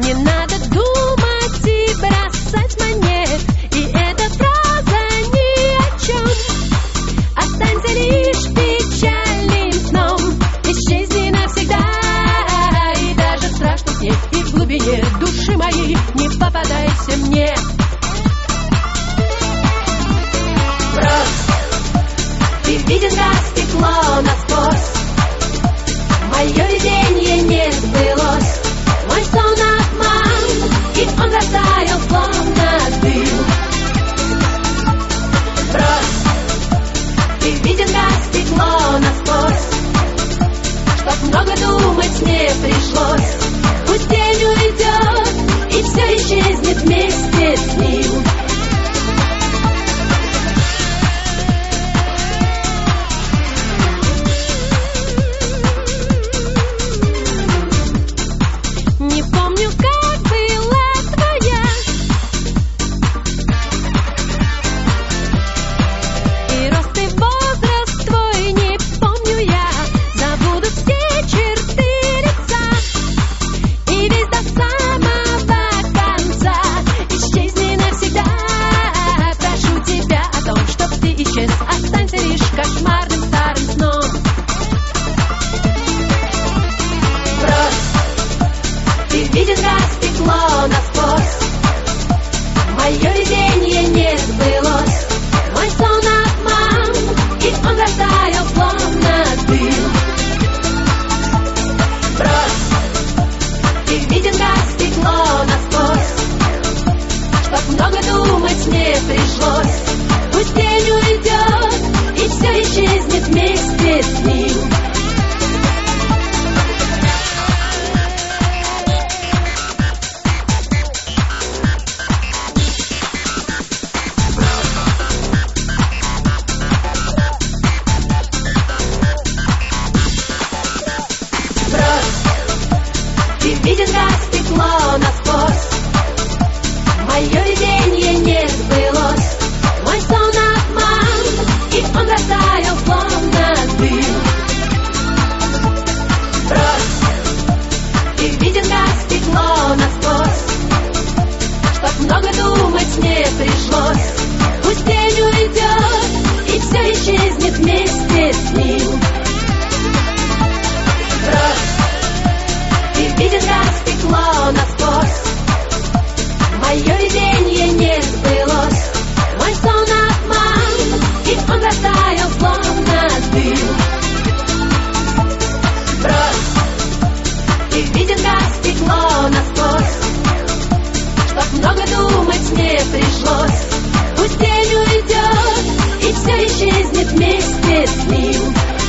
Не надо думать и бросать монет, и эта фраза ни о чем. Останься лишь печальным сном, исчезни навсегда. И даже страшно снег, и в глубине души моей не попадайся мне. Ты виден, как стекло насквозь. Мое видение не сбылось. Мой сон обман, и он растаял, словно дым. Брось, ты виден, как стекло насквозь. Чтоб много думать не пришлось. Пусть день уйдет, и все исчезнет вместе с ним. Останься лишь кошмарным старым сном. Брось, ты виден, как стекло насквозь. Мое видение не сбылось. Мой сон обман, и он растаял, словно дым. Брось, ты виден, как стекло насквозь. Чтоб много думать не пришлось. Пусть день уйдет, и все исчезнет вместе с ним. Брось, ты виден, как стекло насквозь. Мое видение не сбылось. Мой сон обман, и он растаял, словно дым. Брось, ты виден, как стекло насквозь. Чтоб много думать не пришлось. Пусть день уйдет, и все исчезнет вместе с ним. Брось, ты виден, как стекло насквозь. Мое видение не сбылось. Мой сон обман, и он растаял, словно дым. Брось, ты виден, как стекло насквозь. Чтоб много думать не пришлось. Пусть день уйдет, и все исчезнет вместе с ним.